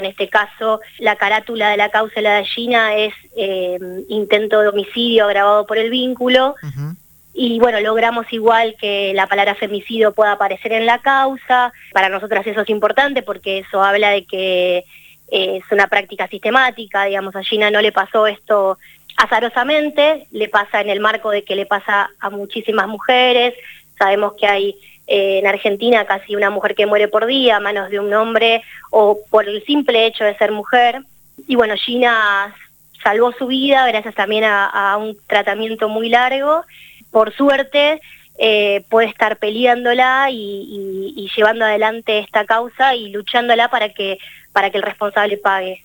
En este caso, la carátula de la causa de la de Gina es intento de homicidio agravado por el vínculo. Y bueno, logramos igual que la palabra femicidio pueda aparecer en la causa. Para nosotras eso es importante porque eso habla de que es una práctica sistemática. Digamos, a Gina no le pasó esto azarosamente, le pasa en el marco de que le pasa a muchísimas mujeres. Sabemos que hay en Argentina casi una mujer que muere por día a manos de un hombre o por el simple hecho de ser mujer. Y bueno, Gina salvó su vida gracias también a un tratamiento muy largo. Por suerte puede estar peleándola y llevando adelante esta causa y luchándola para que el responsable pague.